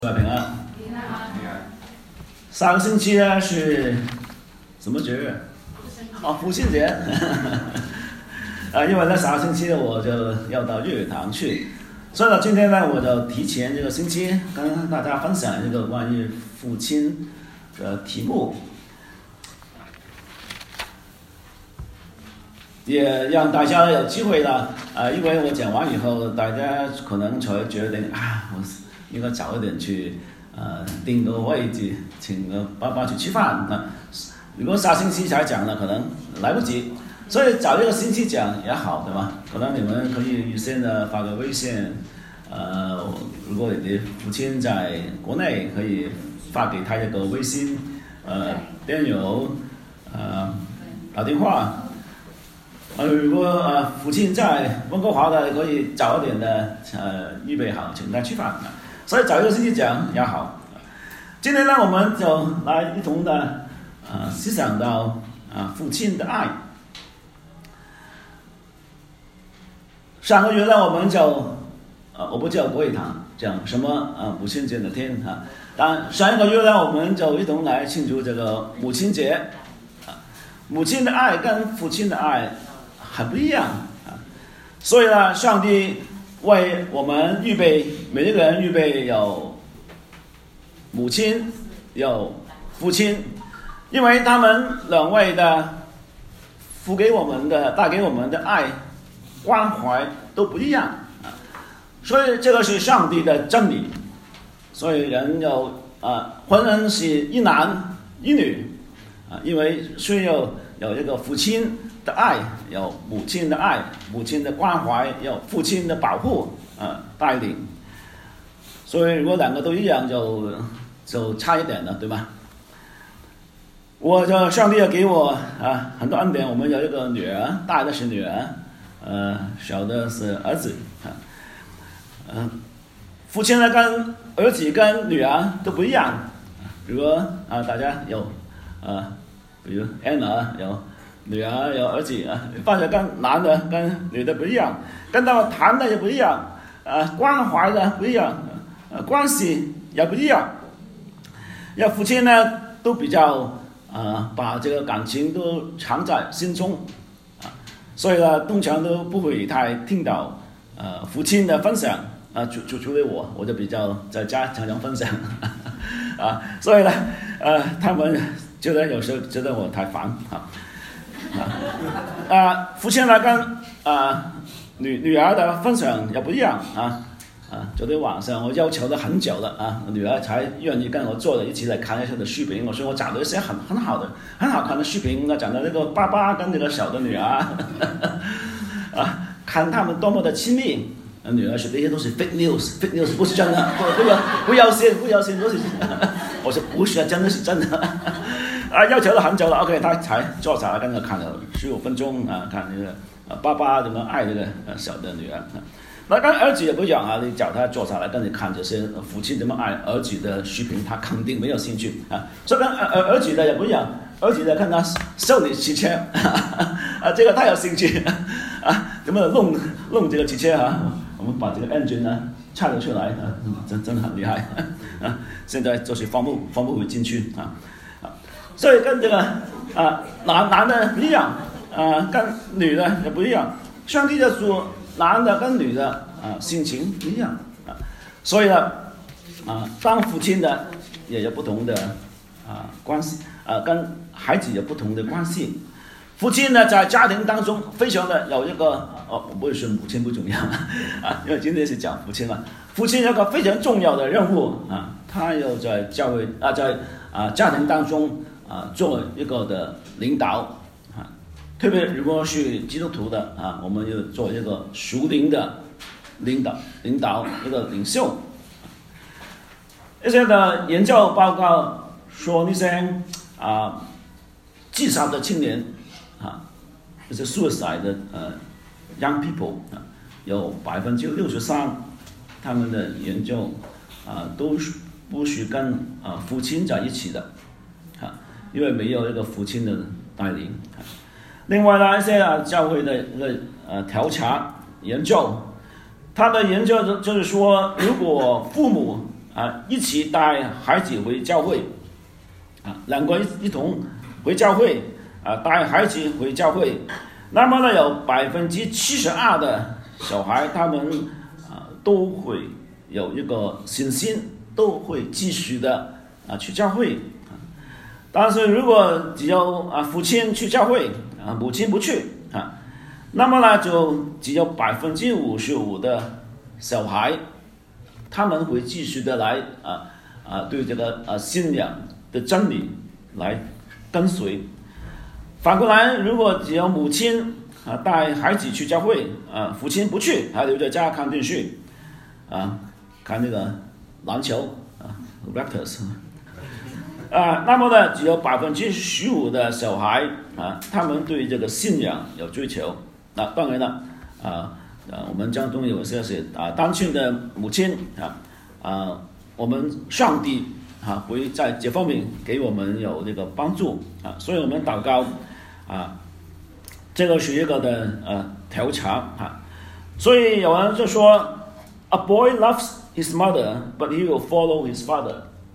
平安。上个星期呢是什么节日？父亲节。因为呢上个星期我就要到日语堂去，所以呢今天呢我就提前这个星期跟大家分享一个关于父亲的题目，也让大家有机会呢因为我讲完以后，大家可能才觉得我应该早一点去订个位置，请个爸爸去吃饭。如果下星期才讲呢，可能来不及，所以早一个星期讲也好，对吧？可能你们可以预先的发个微信，如果你的父亲在国内，可以发给他一个微信，电邮，打电话。如果父亲在温哥华的，可以早一点的预备好，请他吃饭。所以早一个星期讲也好。今天呢，我们就来一同的思想到父亲的爱。上个月呢，我们就我不叫国语堂讲什么母亲节的天但上一个月呢，我们就一同来庆祝这个母亲节。母亲的爱跟父亲的爱很不一样所以呢，上帝为我们预备，每一个人预备有母亲有父亲，因为他们两位的付给我们的带给我们的爱关怀都不一样所以这个是上帝的真理。所以人有婚姻是一男一女因为需要有一个父亲的爱，有母亲的爱，母亲的关怀，有父亲的保护带领。所以如果两个都一样就差一点了，对吧？上帝要给我很多恩典。我们有一个女儿，大的是女儿，小的是儿子父亲呢跟儿子跟女儿都不一样。如果大家有比如 Anna 有女儿有儿子发现跟男的跟女的不一样，跟他们谈的也不一样关怀的不一样关系也不一样。要父亲呢都比较把这个感情都藏在心中所以呢通常都不会太听到父亲的分享除了我就比较在家常常分享所以呢他们觉得有时候觉得我太烦父亲呢跟女儿的分享也不一样昨天晚上我要求了很久了女儿才愿意跟我坐在一起来看一下的视频。我说我找了一些很好看的视频，讲的那个爸爸跟那个小的女儿看他们多么的亲密。女儿说这些都是 fake news 不是真的，不要信都是我说不是真的是真的要求了很久了 OK 他才坐下来跟我看了15分钟看那个爸爸怎么爱这个小的女儿。那跟儿子也不一样你叫他坐下来跟你看这些父亲怎么爱儿子的视频，他肯定没有兴趣所以跟儿子的也不一样。儿子的看他修理汽车这个他有兴趣怎么弄这个汽车我们把这个 engine 拆了出来真的很厉害现在就是放不回进去所以跟这个男的不一样跟女的也不一样。上帝就说男的跟女的心情不一样所以呢当父亲的也有不同的关系跟孩子有不同的关系。父亲呢在家庭当中非常的有一个我不会说母亲不重要因为今天是讲父亲了。父亲有一个非常重要的任务他要在教会在家庭当中做一个的领导特别如果是基督徒的我们要做一个属灵的领导一个领袖。一些的研究报告说那些自杀的青年这些 suicide 的young people 有63%他们的研究都不是跟父亲在一起的因为没有一个父亲的带领。另外呢一些教会的一个调查研究，他的研究就是说如果父母一起带孩子回教会两个一同回教会带孩子回教会，那么呢有72%的小孩他们都会有一个信心，都会继续的去教会。但是如果只有父亲去教会母亲不去那么呢就只有55%的小孩他们会继续的来对这个信仰的真理来跟随。反过来，如果只有母亲带孩子去教会父亲不去，还留在家看电视看那个篮球Raptors那么呢只有15%的小孩他们对这个信仰有追求。当然了我们当中有些是单亲的母亲我们上帝会在这方面给我们有这个帮助所以我们祷告这个是一个的调查所以有人就说 A boy loves his mother, but he will follow his father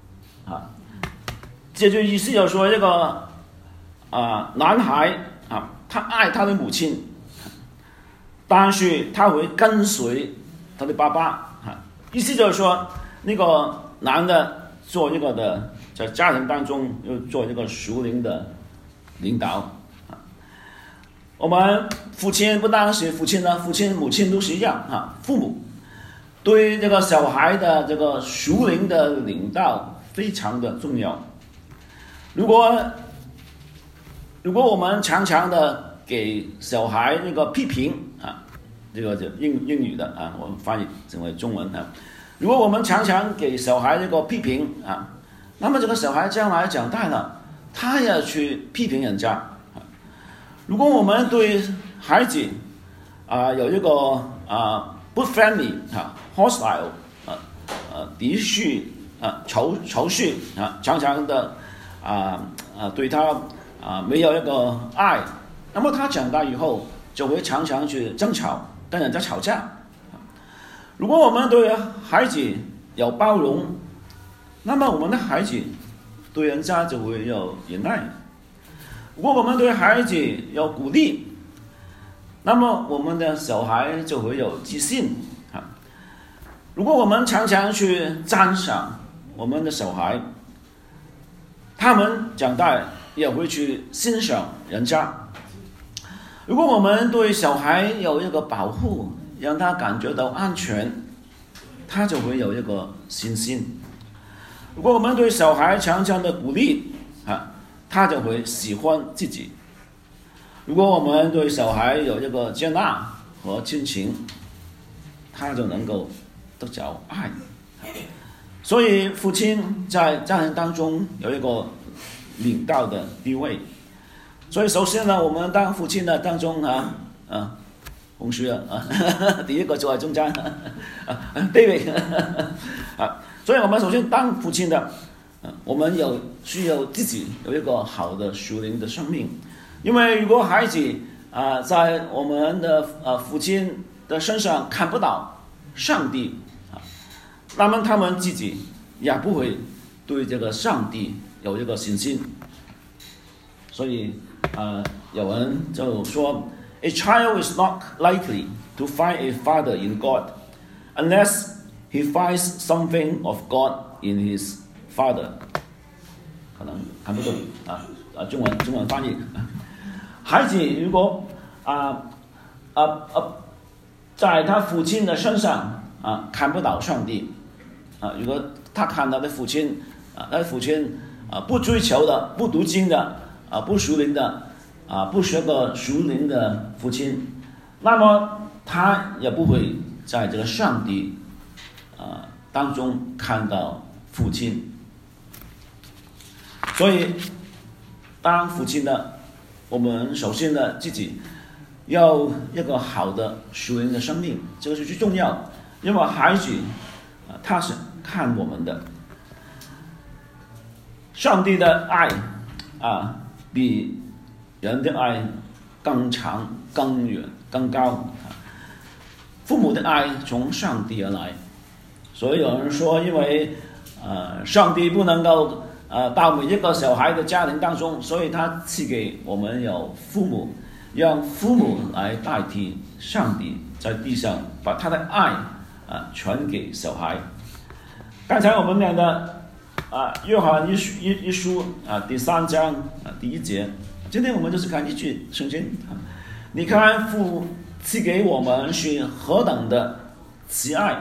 这就意思就是说这个男孩他爱他的母亲，但是他会跟随他的爸爸意思就是说那个男的做一个的在家庭当中又做一个属灵的领导我们父亲不单是父亲呢，父亲母亲都是一样父母对这个小孩的这个属灵的领导非常的重要。如果我们常常的给小孩那个批评这个就英语的我们翻译成为中文如果我们常常给小孩这个批评那么这个小孩将来长大了，他也去批评人家如果我们对孩子有一个不 friendly hostile 敌视仇视常常的对他没有一个爱，那么他长大以后就会常常去争吵，跟人家吵架。如果我们对孩子有包容，那么我们的孩子对人家就会有忍耐。如果我们对孩子有鼓励，那么我们的小孩就会有自信。如果我们常常去赞赏我们的小孩，他们长大也会去欣赏人家。如果我们对小孩有一个保护，让他感觉到安全，他就会有一个信心。如果我们对小孩常常的鼓励他就会喜欢自己。如果我们对小孩有一个接纳和亲情，他就能够得着爱。所以父亲在家庭当中有一个领导的地位。所以首先呢，我们当父亲的当中红须第一个坐在中间David 所以我们首先当父亲的我们需要自己有一个好的属灵的生命。因为如果孩子在我们的父亲的身上看不到上帝那么他们自己也不会对这个上帝有一个信心。所以有人就说 A child is not likely to find a father in God unless he finds something of God in his father 可能看不懂中文翻译孩子如果在他父亲的身上看不到上帝如果他看他的父亲他的父亲不追求的不读经的不属灵的不是个属灵的父亲，那么他也不会在这个上帝当中看到父亲。所以当父亲的我们首先呢自己要一个好的属灵的生命，这个是最重要。因为孩子他是看我们的，上帝的爱比人的爱更长更远更高。父母的爱从上帝而来，所以有人说因为上帝不能够到每一个小孩的家庭当中，所以他赐给我们有父母，让父母来代替上帝在地上把他的爱传给小孩。刚才我们念的约翰一书第3章第1节，今天我们就是看一句圣经，你看父赐给我们是何等的慈爱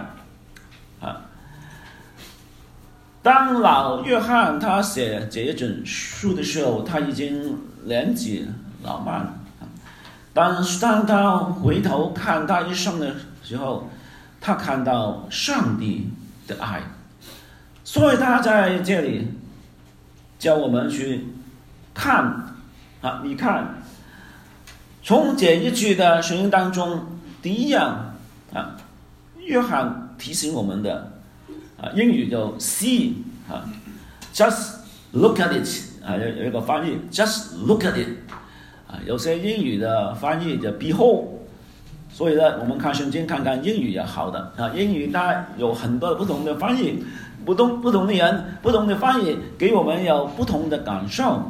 当老约翰他写这一本书的时候，他已经年纪老迈，但是当他回头看他一生的时候，他看到上帝的爱，所以他在这里叫我们去看你看，从这一句的圣经当中，第一样约翰提醒我们的英语叫 see just look at it 有一个翻译 just look at it 有些英语的翻译叫 behold， 所以呢，我们看圣经看看英语也好的英语它有很多不同的翻译，不同的人不同的翻译给我们有不同的感受。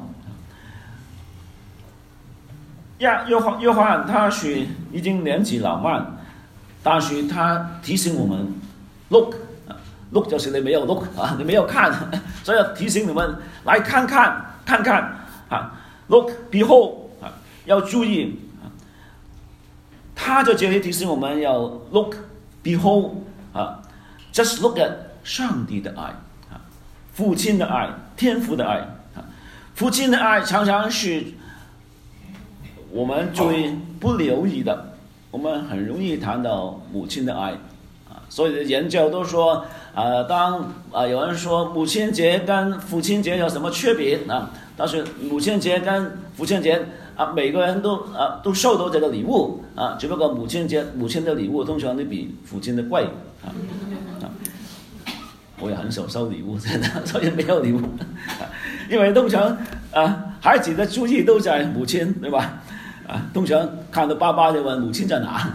约翰他是已经年纪老迈，但是他提醒我们 look 就是你没有 look 你没有看，所以要提醒你们来看看look behold 要注意他在这里提醒我们要 look behold just look at 上帝的爱父亲的爱，天父的爱父亲的爱常常是我们最不留意的，我们很容易谈到母亲的爱所以研究都说当有人说母亲节跟父亲节有什么区别但是母亲节跟父亲节每个人都收到这个礼物只不过母亲的礼物通常都比父亲的贵我也很少收礼物真的，所以没有礼物因为通常孩子的注意都在母亲，对吧通常看到爸爸就问母亲在哪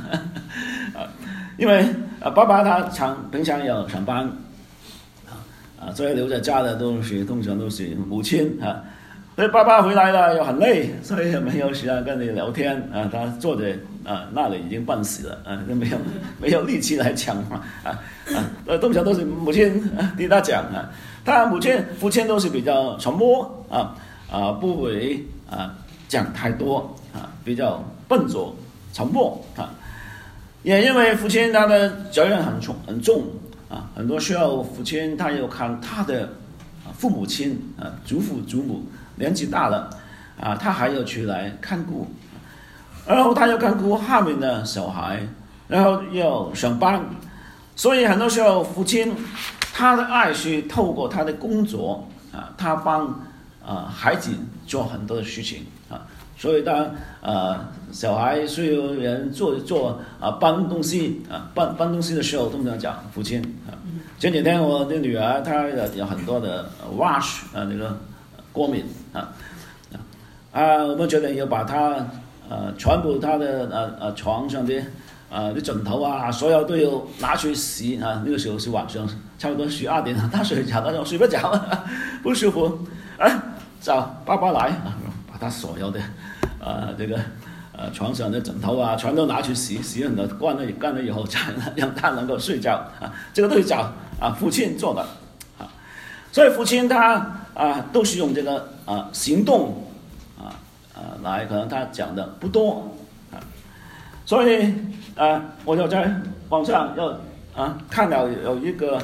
因为爸爸他平常要上班所以留在家的通常都是母亲所以爸爸回来了又很累，所以没有时间跟你聊天他坐在那里已经半死了都没有力气来讲通常都是母亲替他讲他父亲都是比较沉默不会讲太多比较笨拙沉默也因为父亲他的责任很重很多时候父亲他要看他的父母亲祖父祖母年纪大了他还要去来看顾，然后他要看顾下面的小孩，然后要上班，所以很多时候父亲他的爱是透过他的工作他帮孩子做很多的事情所以当小孩需要人做搬东西搬东西的时候，通常讲父亲前几天我的女儿她有很多的 rash 那个过敏我们决定要把她全部她的床上的枕头所有都要拿去洗那个时候是晚上差不多12点她睡觉，她睡不着不舒服找爸爸来把她所有的这个床上的枕头全都拿去洗完了干了以后才让他能够睡觉这个都是找父亲做的所以父亲他都是用这个行动来，可能他讲的不多所以我就在网上要看到有一个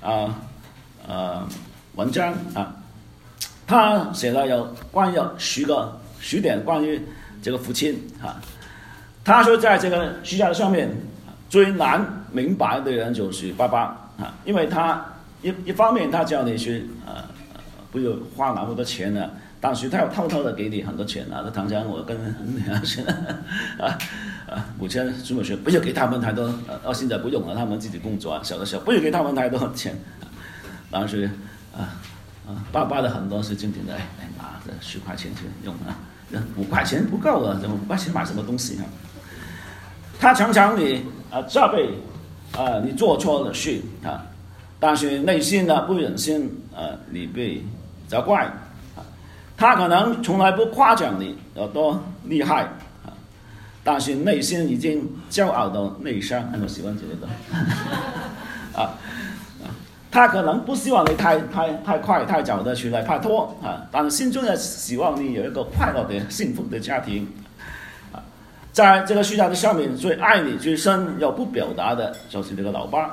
文章他写了有关于10点关于这个父亲他说在这个世界上面最难明白的人就是爸爸因为他一方面他叫你去不要花那么多钱但是他要偷偷的给你很多钱常常我跟母亲祖母说不要给他们太多现在不用了，他们自己工作小的时候不要给他们太多钱但是爸爸的很多是经典的拿着10块钱去用5块钱不够了，5块钱买什么东西他常常你责备你做错了事但是内心呢不忍心你被责怪，他可能从来不夸奖你有多厉害，但是内心已经骄傲到内伤。我喜欢这个他可能不希望你太快太早的去来拍拖但是心中呢希望你有一个快乐的幸福的家庭在这个世界的上面，最爱你最深又不表达的就是这个老爸。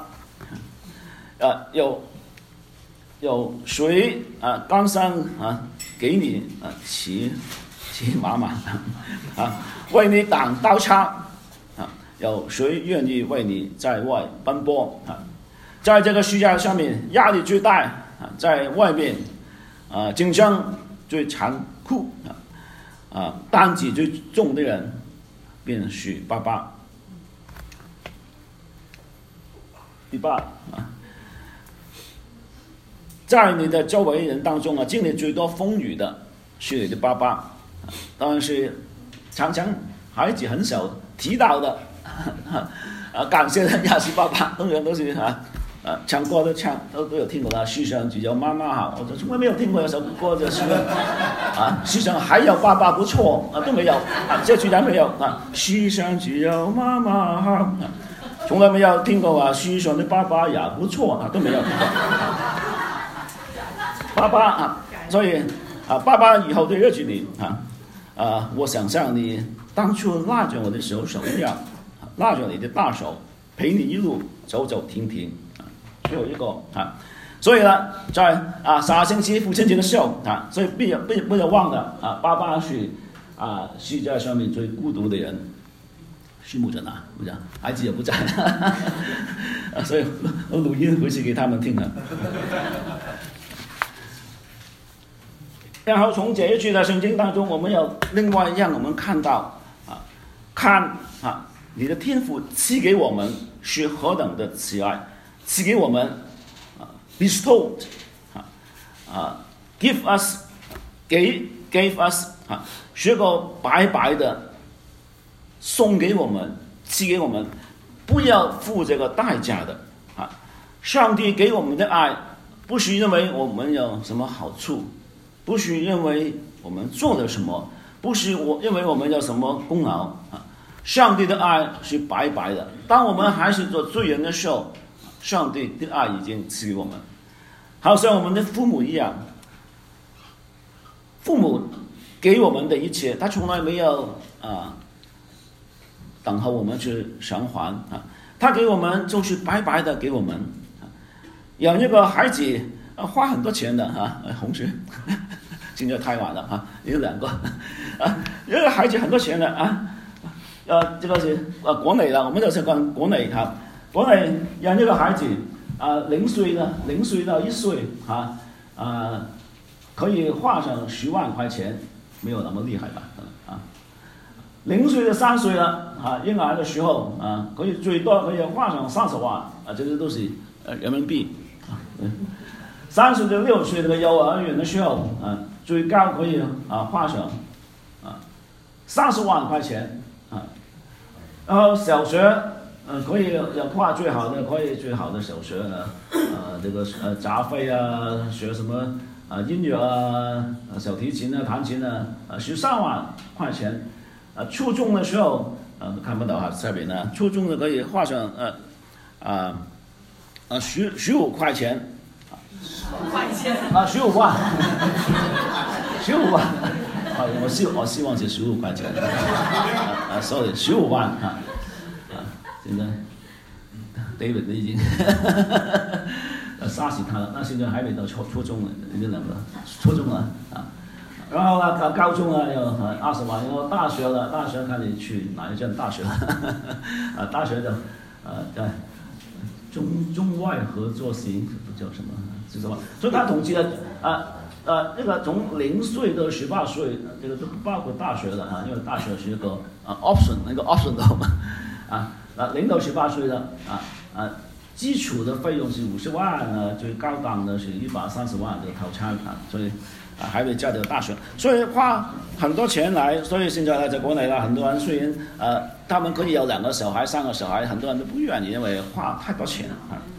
有谁甘心给你骑马马为你挡刀叉有谁愿意为你在外奔波在这个世界上面，压力最大在外面竞争最残酷担子最重的人便是爸爸。第八在你的周围人当中经历最多风雨的是你的爸爸，当然是常常孩子很少提到的感谢的也是爸爸，通常都是唱歌都有听过世上只有妈妈好，我从来没有听过有首歌就是世上还有爸爸不错都没有这居然没有世上只有妈妈好，从来没有听过世上的爸爸也不错都没有听过爸爸所以爸爸以后的日子里我想象你当初拉着我的手一样，拉着你的大手，陪你一路走走停停最后一个所以呢，在下星期父亲节的时候所以不要忘了爸爸是世界上面最孤独的人，是牧者不讲，孩子也不在所以我录音回去给他们听了。然后从这一句的圣经当中，我们要另外让我们看到看你的天父赐给我们是何等的慈爱，赐给我们bestowed give us gave us 是个白白的送给我们，赐给我们，不要付这个代价的上帝给我们的爱不是因为我们有什么好处，不是因为我们做了什么，不是因为我们有什么功劳上帝的爱是白白的。当我们还是做罪人的时候，上帝的爱已经赐给我们，好像我们的父母一样，父母给我们的一切，他从来没有等候我们去偿还他给我们就是白白的给我们。养一个孩子花很多钱的红学今天太晚了有两个一个孩子很多钱的这个是国内的，我们就是讲国内国内养一个孩子0岁到1岁可以花上10万块钱，没有那么厉害吧0岁到3岁了婴儿的时候可以最多可以花上30万这些都是人民币3岁到6岁的幼儿园的时候最高可以花上30万块钱然后小学可以要花最好的，可以最好的小学这个杂费学什么音乐小提琴弹琴13万块钱初中的时候看不到下面初中的可以花上15块钱15万15万我希望是15块钱sorry 15万现在 David 已经杀死他了，那现在还没到初中了，已经2个初中了然后高中有20万，然后大学了，大学看你去哪一间大学了大学的在中外合作型叫什么是什么？所以他统计了那个从0岁到18岁，这个都不包括大学的因为大学是一个option， 那个 option 的嘛0到18岁的基础的费用是50万最高档的是130万这个套餐所以还没加到大学，所以花很多钱来。所以现在在国内很多人虽然他们可以有2个小孩3个小孩，很多人都不愿意，因为花太多钱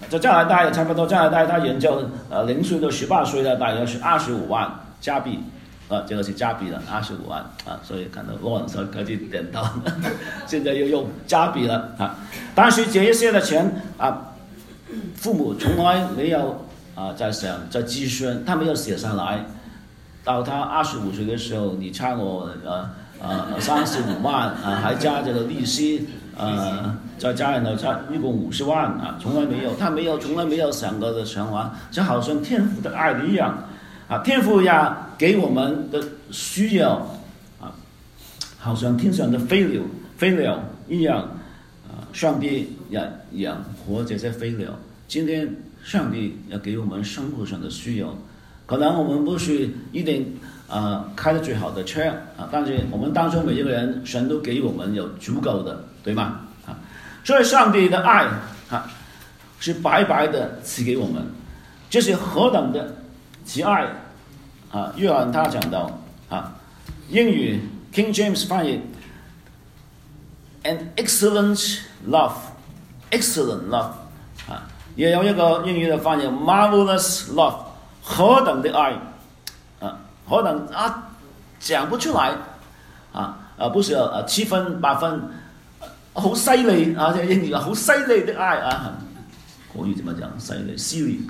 在加拿大也差不多，加拿大他研究0岁到18岁的大约是25万加币，这个是加币了25万所以看到罗文说科技点到，现在又用加币了但是这一些的钱父母从来没有在计算，他没有写上来。到他25岁的时候，你差我35万还加这个利息再加然后一共50万从来没有，他从来没有想过的想法，就好像天父的爱一样天父呀给我们的需要好像天上的飞鸟一样上帝也养活这些飞鸟。今天上帝要给我们生活上的需要，可能我们不是一定开的最好的车但是我们当中每一个人神都给我们有足够的，对吗所以上帝的爱是白白的赐给我们，这是何等的慈爱约翰他讲到英语 King James 翻译 an excellent love 也有一个英语的翻译 marvelous love， 何等的爱何等讲不出来不是7分8分好犀利这英语好犀利的爱国语怎么讲？犀利厉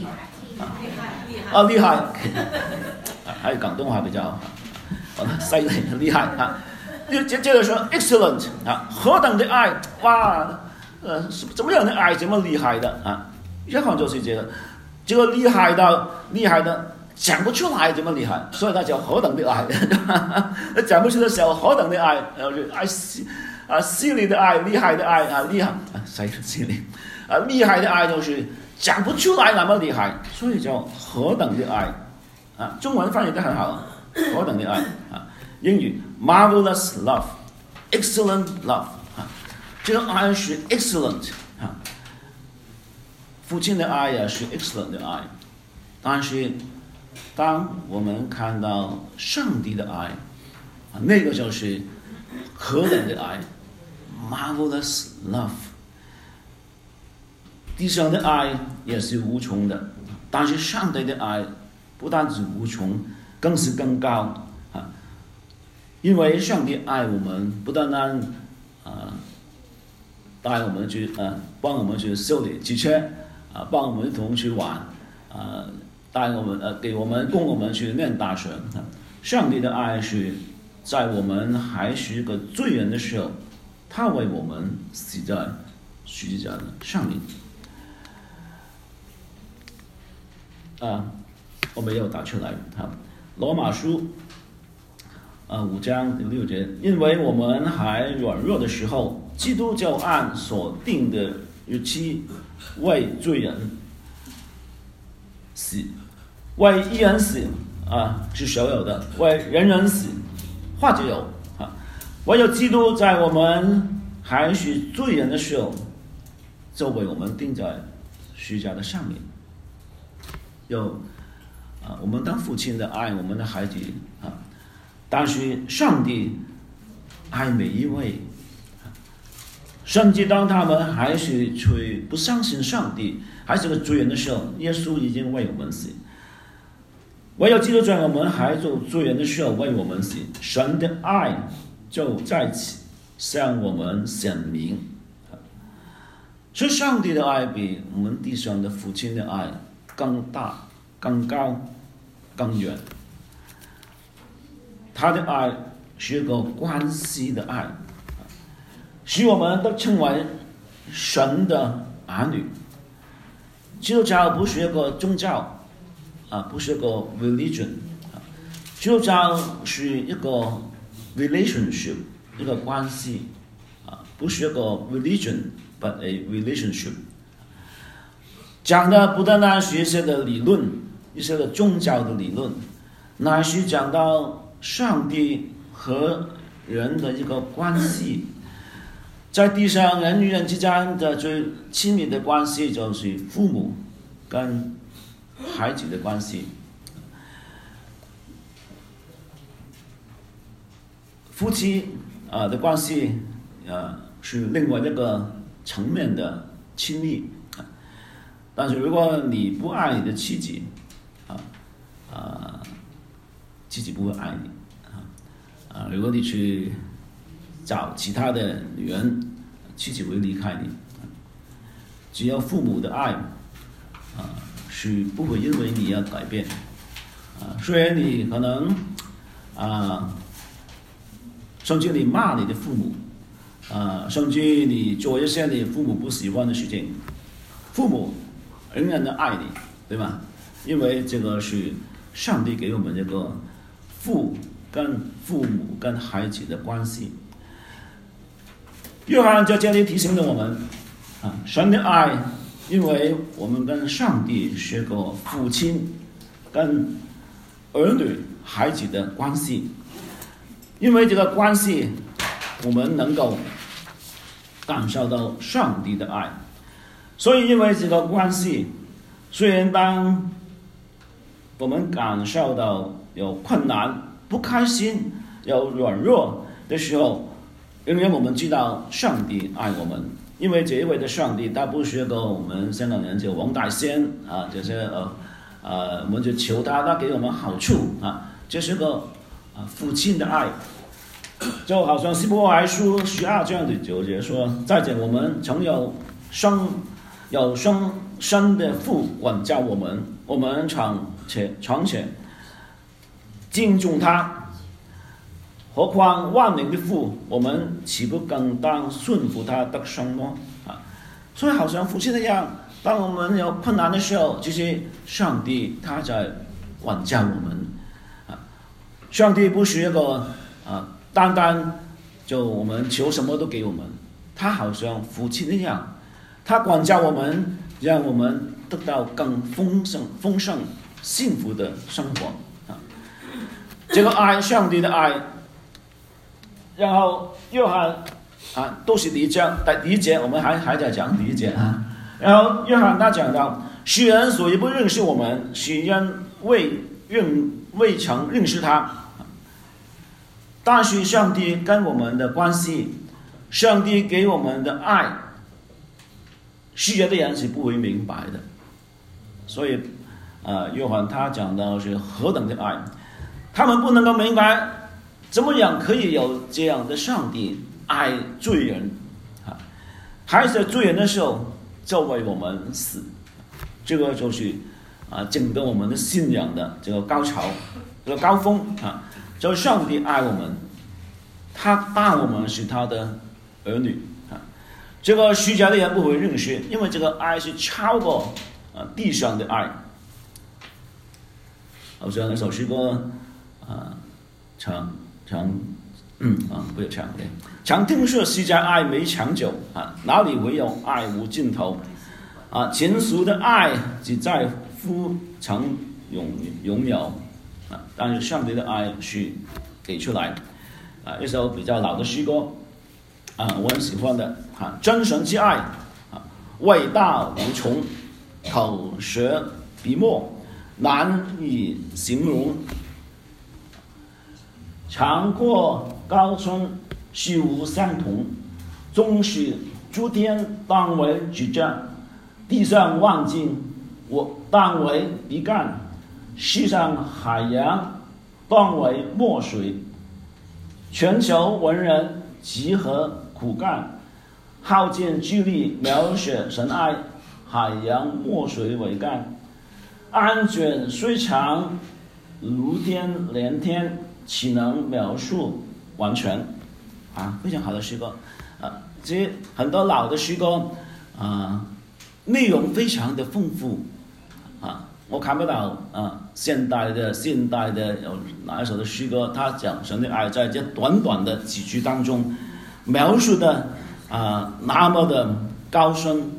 害还有广东话比较好犀利厉害接着说 excellent 何等的爱哇怎么样的爱这么厉害的一看就是这个厉害的讲不出来这么厉害，所以他叫何等的爱讲不出的时候何等的爱犀利的爱厉害的爱厉害犀利厉害的爱就是讲不出来那么厉害，所以叫何等的爱中文翻译得很好何等的爱英语 marvelous love excellent love这个爱是 excellent 父亲的爱也是 excellent 的爱，但是当我们看到上帝的爱那个就是何等的爱 marvelous love。 地上的爱也是无穷的，但是上帝的爱不但是无穷，更是更高因为上帝爱我们，不单单带我们去帮我们去修理汽车帮我们一同去玩带我们给我们供我们去念大学上帝的爱是在我们还是个罪人的时候，他为我们死在十字架上面我没有打出来罗马书5章第6节，因为我们还软弱的时候，基督就按所定的日期为罪人死，为一人死是所有的，为人人死或者有唯有基督在我们还是罪人的时候，就为我们钉在十字架的上面。有我们当父亲的爱我们的孩子但是上帝爱每一位甚至当他们还是不相信上帝还是个罪人的时候，耶稣已经为我们死，唯有基督在我们还做罪人的时候为我们死，神的爱就在此向我们显明。所以上帝的爱比我们地上的父亲的爱更大更高更远，他的爱是一个关系的爱，使我们都成为神的儿女。基督教不是一个宗教不是一个 religion 基督教是一个 relationship 一个关系不是一个 religion but a relationship。 讲的不单单是一些的理论，一些的宗教的理论，乃是讲到上帝和人的一个关系。在地上人与人之间的最亲密的关系就是父母跟孩子的关系，夫妻的关系是另外一个层面的亲密。 但是如果你不爱你的妻子，妻子不会爱你，如果你去找其他的女人，妻子会离开你。只有父母的爱，是不会因为你而改变。虽然你可能甚至你骂你的父母，甚至你做一些你父母不喜欢的事情，父母仍然的爱你，对吗？因为这个是上帝给我们这个父母跟孩子的关系。约翰在这里提醒了我们，神的爱，因为我们跟上帝是个父亲跟儿女孩子的关系，因为这个关系，我们能够感受到上帝的爱。所以因为这个关系，虽然当我们感受到有困难、不开心、有软弱的时候，因为我们知道上帝爱我们，因为这一位的上帝，他不是个我们香港人叫王大仙就是我们就求他给我们好处这是个父亲的爱。就好像希伯来书12章的9节说，再者我们曾有生的父管教我们，我们常且敬重他，何况万能的父，我们岂不更当顺服他得生吗？所以好像父亲那样，当我们有困难的时候，其实上帝他在管教我们。上帝不是一个单单就我们求什么都给我们，他好像父亲那样，他管教我们，让我们得到更丰盛幸福的生活。这个爱，上帝的爱。然后约翰都是第一节，我们还在讲第一节然后约翰他讲到，世人所以不认识我们，是因未曾认识他。但是上帝跟我们的关系，上帝给我们的爱，世界的人是不会明白的。所以约翰他讲到是何等的爱，他们不能够明白怎么样可以有这样的上帝爱罪人，还是罪人的时候就为我们死。这个就是整个我们的信仰的这个高潮，这个高峰就是上帝爱我们，他当我们是他的儿女这个世界的人不会认识，因为这个爱是超过地上的爱。好像那首诗歌不要唱常听说世界爱没长久哪里会有爱无尽头情俗的爱只在乎曾拥有但是上帝的爱是给出来一首比较老的诗歌我很喜欢的真神之爱伟大无穷，口舌笔墨难以形容，长阔高深虚无相同，终是诸天当为指证，地上万境我当为笔杆，世上海洋当为墨水，全球文人集合苦干，耗尽巨力描写神爱，海洋墨水为干，安卷虽长如天连天，岂能描述完全非常好的诗歌这些很多老的诗歌内容非常的丰富我看不到现代的有哪一首的诗歌他讲神的爱在这短短的几句当中描述的那么的高深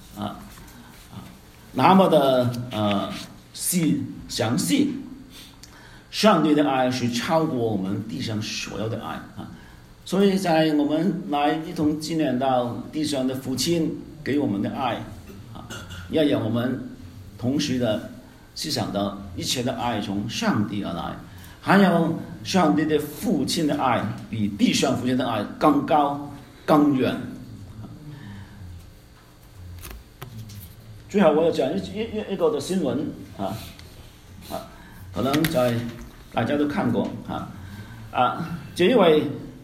那么的详细。上帝的爱是超过我们地上所有的爱所以在我们来一同纪念到地上的父亲给我们的爱要让我们同时的思想到一切的爱从上帝而来，还有上帝的父亲的爱比地上父亲的爱更高更远最后我要讲一个的新闻可能大家都看过这一位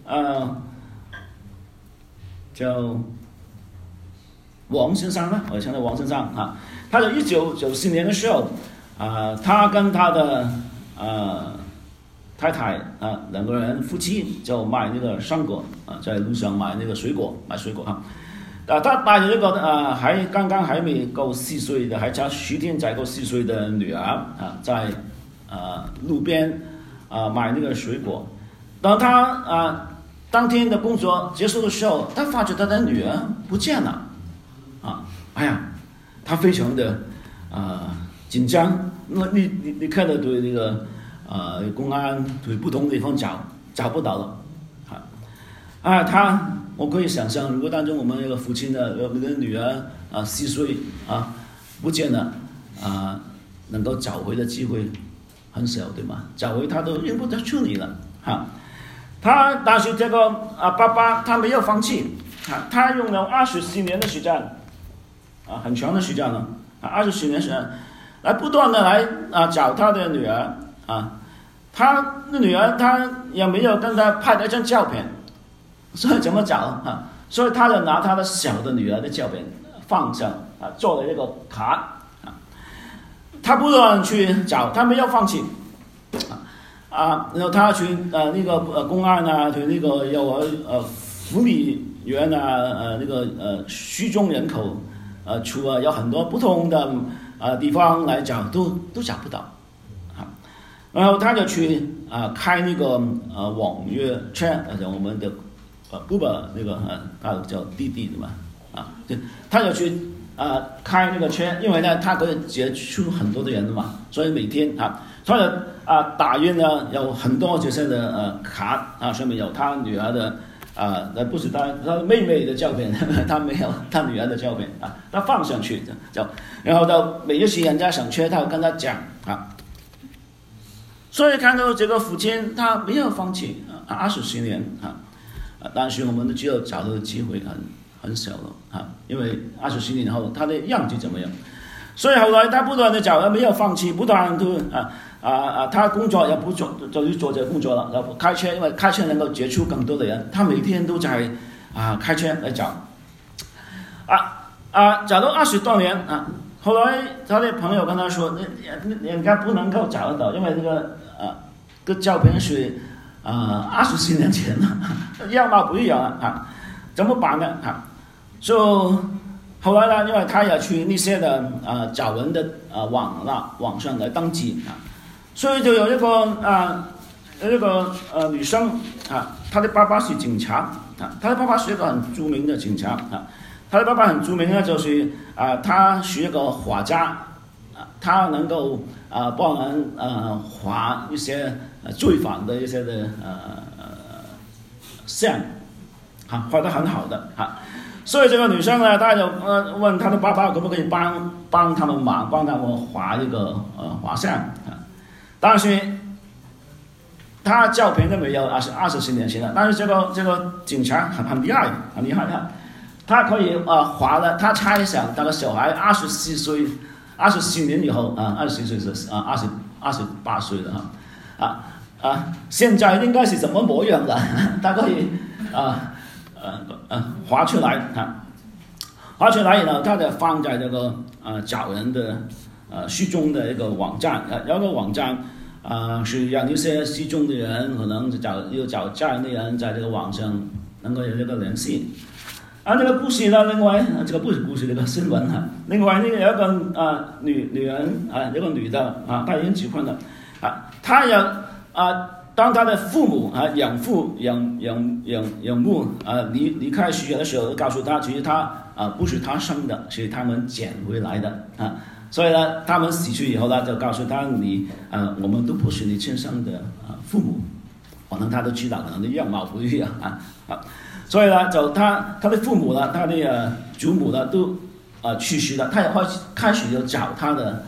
叫王先生呢，我称他王先生他在1994年的时候他跟他的太太两个人夫妻就买那个水果在路上买那个水果他带着一个刚刚还没够4岁的，还差10天才够4岁的女儿在路边买那个水果。当他当天的工作结束的时候，他发觉他的女儿不见了他非常的紧张。那你看到对那个公安对不同地方找不到了我可以想象，如果当中我们有个父亲的有个女儿4岁不见了能够找回的机会很小，对吗？找回他都认不得出你了但是这个爸爸他没有放弃他用了24年的时间很长的时间了24年时间来不断的来找他的女儿他的女儿他也没有跟他拍了一张照片，所以怎么找所以他就拿他的小的女儿的照片放上做了一个卡他不断去找，他没有放弃然后他去那个公安对那个福利员那个失踪人口处有很多不同的地方来找都找不到然后他就去开那个网约车我们的Uber 那个他叫滴滴的嘛他就去开那个车，因为呢他可以接触很多的人嘛，所以每天他的打印呢有很多这些的卡上面有他女儿的不是他妹妹的照片他没有他女儿的照片他放上去然后到每一次人家上车他会跟他讲所以看到这个父亲他没有放弃24年但是我们都知道找到的机会很小了因为24年后他的样子怎么样，所以后来他不断的找，没有放弃，不断的他工作也不做，就去做这个工作了，然后开车，因为开车能够接触更多的人，他每天都在开车来找找到20多年后来他的朋友跟他说你应该不能够找得到，因为这个照片是24年前了样貌不一样了怎么办呢后来呢，因为他也去那些的找人的网上来登记所以就有一个女生她的爸爸是警察她的爸爸是一个很著名的警察她的爸爸很著名的就是他是一个画家他能够帮人画一些罪犯的一些的像画得很好的所以这个女生呢，她就问她的爸爸可不可以帮他们忙，帮他们画一个画像但是他照片都没有20年前了，但是这个警察很厉害他可以画了，他猜想那个小孩24岁24年以后24岁是28岁了现在应该是什么模样了他可以画出来然后他就放在这个找人的失踪的一个网站有个网站是让一些失踪的人可能找家人的人在这个网上能够有一个联系这个故事呢，另外这个不是故事，这个新闻另外呢有一个女人一个女的她已经结婚了她也当他的父母养父养母离开学校的时候，告诉他其实他不是他生的，是他们捡回来的所以呢，他们死去以后呢，就告诉他我们都不是你亲生的父母，可能他都知道，可能的样貌不一样所以呢，就他的父母呢，他的祖母呢都去世了，他也开始就找他的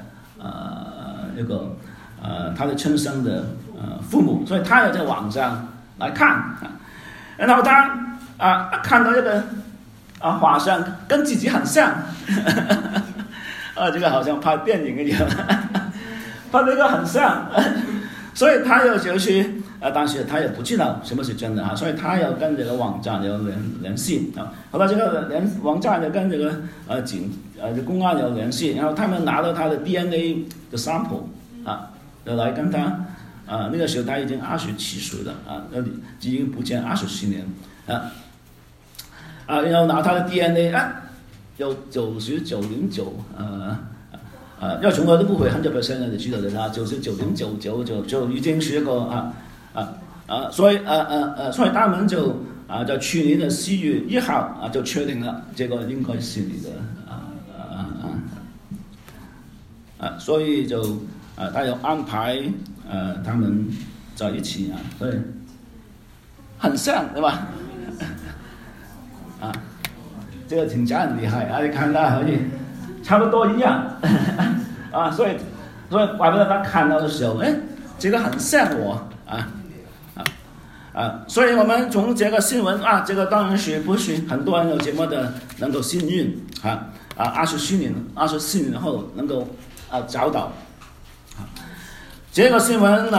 他的亲生的父母，所以他也在网上来看然后他看到一个画像跟自己很像这个好像拍电影一样，拍那个很像，所以他有就是但是他也不知道什么是真的啊，所以他要跟这个网站有联系啊。后来这个网站就跟这个公安有联系，然后他们拿到他的 DNA 的 sample 啊，来跟他那个时候他已经27岁了啊，已经不见27年然后拿他的 DNA 有99.9要从来都不会100%的知道的，99.999就已经是一个所以他们就在去年的4月1号就确定了这个应该是你的所以就他有安排他们在一起所以很像对吧？这个请假很厉害你看他好像差不多一样所以怪不得他看到的时候，这个很像我所以我们从这个新闻这个当然是不是很多人有这么的能够幸运24年后能够找到这个新闻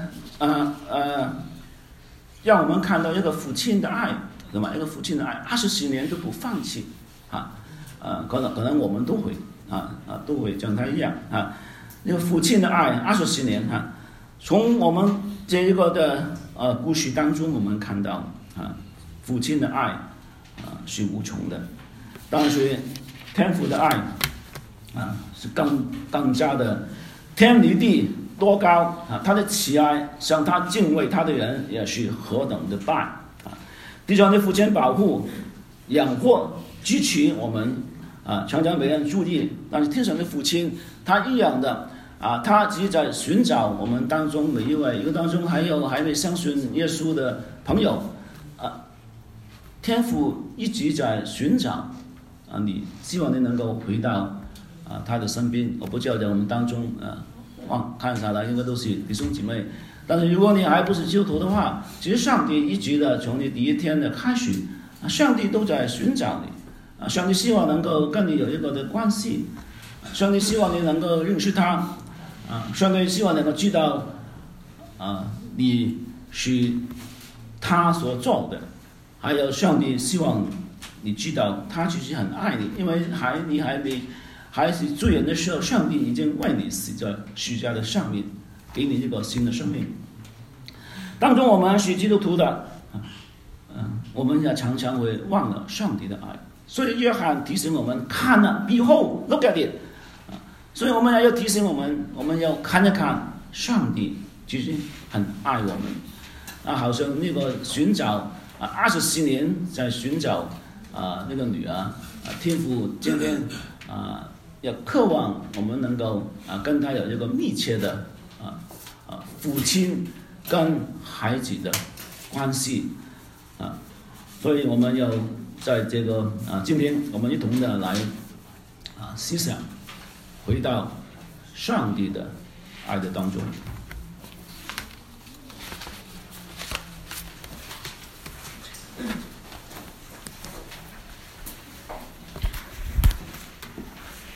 让我们看到一个父亲的爱，对吗？一个父亲的爱，24年都不放弃可能我们都会都会像他一样那个父亲的爱24年从我们这一个的故事当中，我们看到父亲的爱是无穷的，但是天父的爱是更加的天离地多高他的慈爱向他敬畏他的人也是何等的大地上的父亲保护养活支持我们常常没人注意，但是天上的父亲他一样的他只是在寻找我们当中每一位，一个当中还没相信耶稣的朋友天父一直在寻找你，希望你能够回到他的身边。我不知道在我们当中看下来应该都是弟兄姐妹，但是如果你还不是基督徒的话，其实上帝一直的从你第一天的开始上帝都在寻找你上帝希望能够跟你有一个的关系，上帝希望你能够认识他上帝希望能够知道你是他所做的，还有上帝希望你知道他其实很爱你，因为你还是罪人的时候，上帝已经为你死在十字架的上面，给你一个新的生命。当中我们是基督徒的我们也常常会忘了上帝的爱，所以约翰提醒我们看了 Behold look at it 所以我们也要提醒我们要看一看上帝其实很爱我们好像那个寻找24年在寻找那个女儿天父今天要渴望我们能够跟他有一个密切的父亲跟孩子的关系所以我们要在这个今天我们一同的来思想回到上帝的爱的当中。